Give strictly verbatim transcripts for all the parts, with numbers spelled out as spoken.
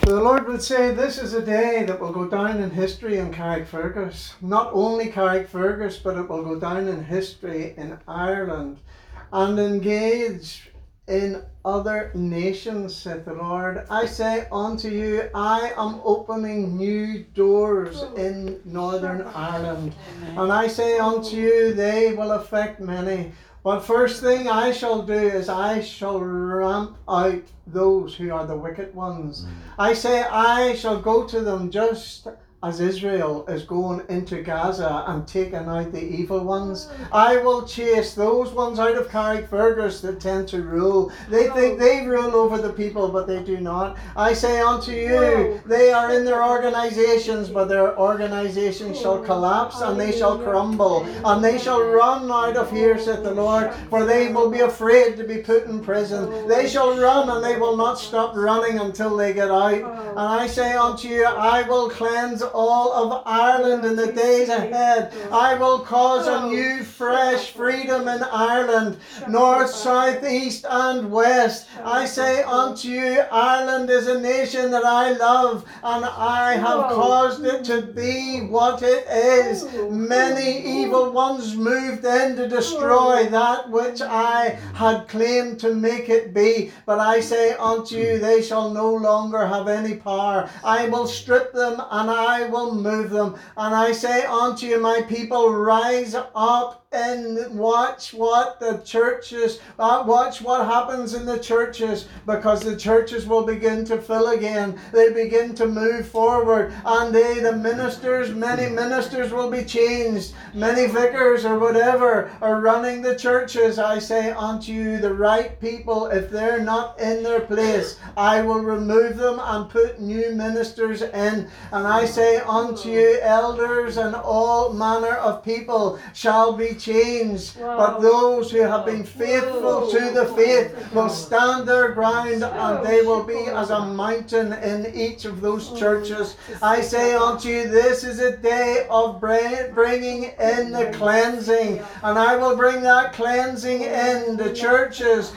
The Lord would say this is a day that will go down in history in Carrickfergus. Not only Carrickfergus, but it will go down in history in Ireland and engage in other nations, saith the Lord. I say unto you, I am opening new doors in Northern Ireland. And I say unto you, they will affect many. But first thing I shall do is I shall ramp out those who are the wicked ones. Mm. I say I shall go to them just as Israel is going into Gaza and taking out the evil ones. I will chase those ones out of Carrickfergus that tend to rule. They think they rule over the people, but they do not. I say unto you, they are in their organizations, but their organizations shall collapse and they shall crumble. And they shall run out of here, saith the Lord, for they will be afraid to be put in prison. They shall run and they will not stop running until they get out. And I say unto you, I will cleanse all of Ireland in the days ahead. I will cause a new fresh freedom in Ireland, north, south, east and west. I say unto you, Ireland is a nation that I love, and I have caused it to be what it is. Many evil ones moved in to destroy that which I had claimed to make it be. But I say unto you, they shall no longer have any power. I will strip them and I will move them. And I say unto you, my people, rise up and watch what the churches, uh, watch what happens in the churches, because the churches will begin to fill again. They begin to move forward, and they, the ministers, many ministers will be changed. Many vicars or whatever are running the churches. I say unto you, the right people, if they're not in their place, I will remove them and put new ministers in. And I say unto you, elders and all manner of people shall be changed. Wow. But those who have been faithful Whoa. to the faith will stand their ground, and they will be as a mountain in each of those churches. I say unto you, this is a day of bringing in the cleansing, and I will bring that cleansing in the churches,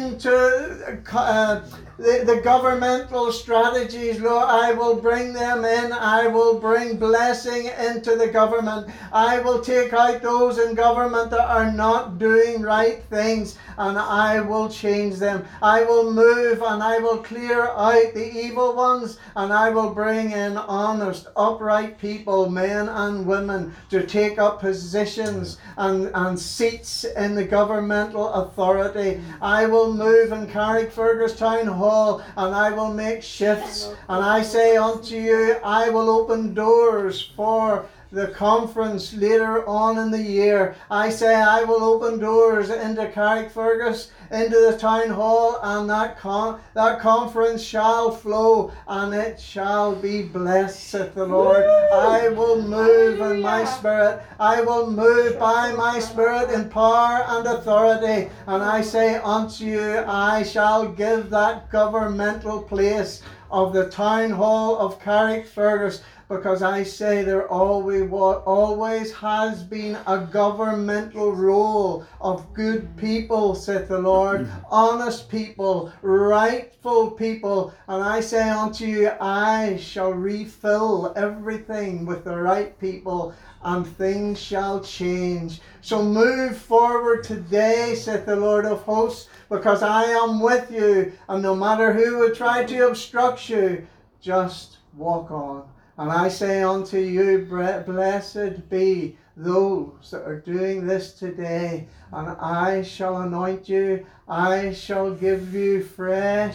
into uh, The, the governmental strategies, Lord, I will bring them in. I will bring blessing into the government. I will take out those in government that are not doing right things, and I will change them. I will move and I will clear out the evil ones, and I will bring in honest, upright people, men and women, to take up positions and, and seats in the governmental authority. I will move in Carrickfergus Town Hall, and I will make shifts. And I say unto you, I will open doors for the conference later on in the year. I say I will open doors into Carrickfergus, into the town hall, and that con- that conference shall flow, and it shall be blessed, saith the Lord. I will move in my spirit. I will move by my spirit in power and authority. And I say unto you, I shall give that governmental place of the town hall of Carrickfergus, because I say there always always has been a governmental role of good people, saith the Lord, honest people, rightful people. And I say unto you, I shall refill everything with the right people, and things shall change. So move forward today, saith the Lord of hosts, because I am with you, and no matter who would try to obstruct you, just walk on. And I say unto you, blessed be those that are doing this today, and I shall anoint you. I shall give you fresh,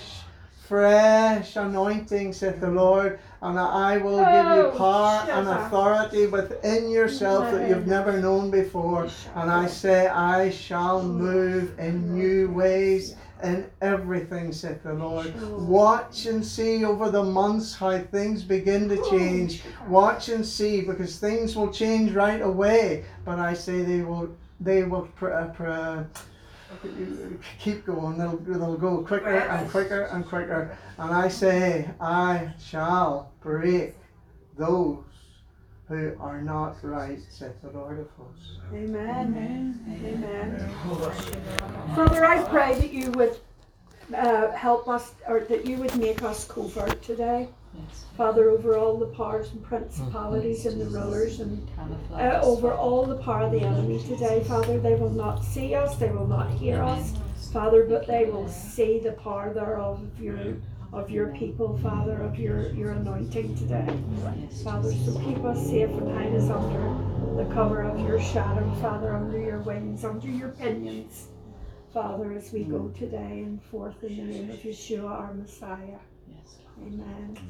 fresh anointing, saith the Lord, and I will give you power and authority within yourself that you've never known before. And I say, I shall move in new ways in everything, saith the Lord. Watch and see over the months how things begin to change. Watch and see, because things will change right away. But I say they will, they will pr- uh, pr- keep going. They'll, they'll go quicker and quicker and quicker. And I say, I shall break those who are not right, saith the Lord of hosts. Amen. Amen. Amen. Amen. Father, I pray that you would uh, help us, or that you would make us covert today. Yes. Father, over all the powers and principalities and the rulers and uh, over all the power of the enemy today, Father, they will not see us, they will not hear us, Father, but they will see the power thereof of your of your people, Father, of your, your anointing today. Father, so keep us safe and hide us under the cover of your shadow, Father, under your wings, under your pinions, Father, as we go today and forth in the name of Yeshua, our Messiah. Amen.